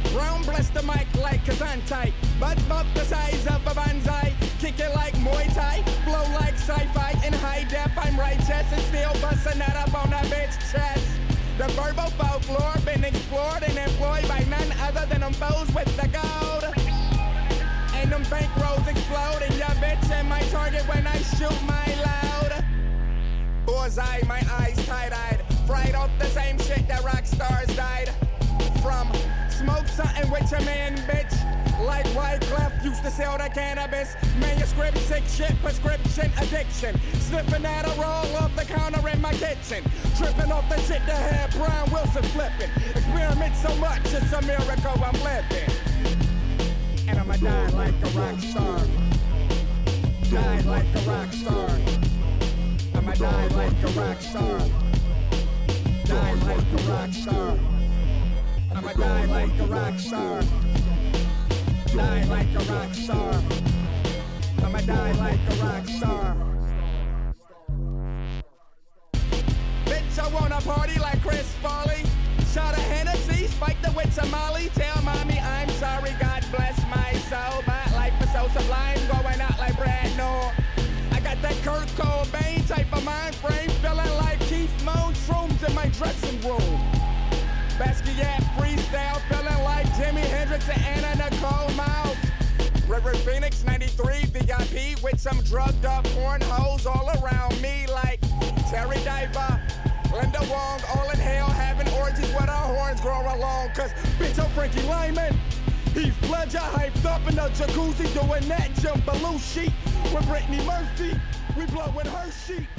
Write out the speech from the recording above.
Brown bless the mic like Kazantai. Butt bump the size of a banzai. Kick it like Muay Thai. Flow like sci-fi. In high def, I'm righteous and still busting that up on that bitch chest. The verbal folklore been explored and employed by none other than them foes with the gold. And them bankrolls explode in your bitch and my target when I shoot my loud. Bullseye, my eyes tight-eyed. Fried off the same shit that rock stars died from. Smoke something with your man, bitch. Like Wyclef used to sell the cannabis. Manuscript, sick shit, prescription, addiction. Sniffing at a roll off the counter in my kitchen. Tripping off the shit that had Brian Wilson flipping. Experiment so much, it's a miracle I'm living. And I'ma die like a rock star. Die like a rock star. I'ma die like a rock star. Die like a rock star. I'ma die like a rock star. Die like a rock star. I'ma die like a rock star. Bitch, I wanna party like Chris Farley. Shot a Hennessy, spike the with Somali. Tell mommy I'm sorry, God bless my soul. My life is so sublime, going out like Brad Noor. I got that Kurt Cobain type of mind frame, feeling like Keith Moon. Shrooms in my dressing room. Basquiat freestyle, feeling like Jimi Hendrix and Anna Nicole Mouse. River Phoenix 93 VIP with some drugged up porn hoes all around me like Terry Diver, Linda Wong, all in hell having orgies with our horns grow along. Cause bitch, I'm Frankie Lyman. Heath Ledger hyped up in the jacuzzi doing that Jim Belushi with Brittany Murphy. We blow with her sheet.